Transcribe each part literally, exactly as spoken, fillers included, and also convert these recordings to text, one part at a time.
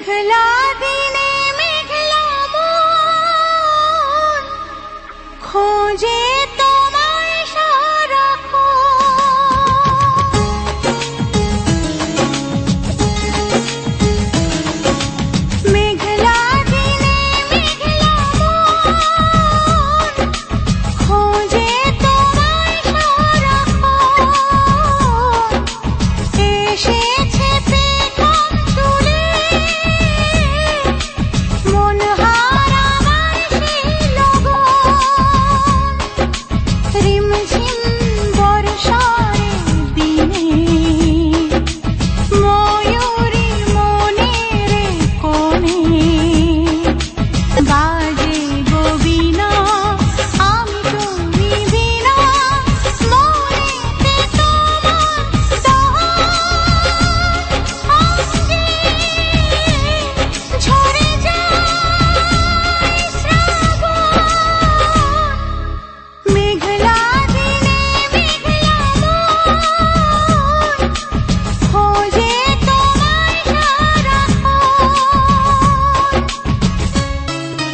মেঘলা দিনে মেঘলা মন খোঁজে তোমায় সারাক্ষণ। মেঘলা দিনে মেঘলা মন খোঁজে তোমায় সারাক্ষণ। এসেছে পেখম চুলে মন হারা আমার সেই লগন। রিমঝিম বর্ষার দিনে ময়ূরী মনের কোণে বাজে গো বীণা, আমি তুমি বিনা মনেতে তোমার দহন। ঝরে যায় শ্রাবণ। মেঘলা দিনে মেঘলা মন খোঁজে তোমায় সারাক্ষণ।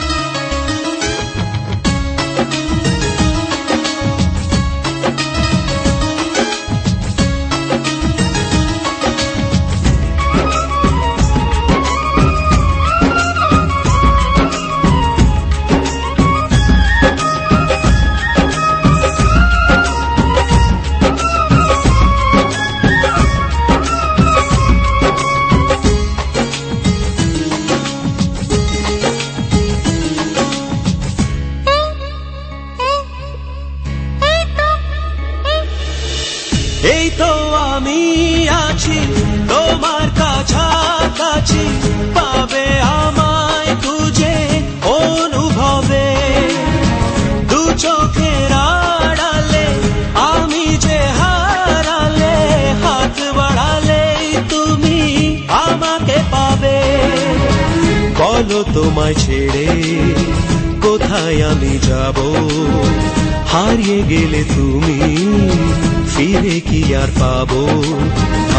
এই তো আমি আছি তোমার কাছাকাছি, পাবে আমায় খুঁজে অনুভবে। দু চোখের আড়ালে আমি যে হারালে, হাত বাড়ালেই তুমি আমাকে পাবে। বলো তোমায় ছেড়ে কোথায় আমি যাব, হারিয়ে গেলে তুমি ফিরে কি আর পাবো।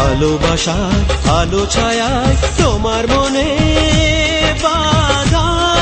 ভালোবাসার আলো ছায়ায় তোমার মনে বাঁধা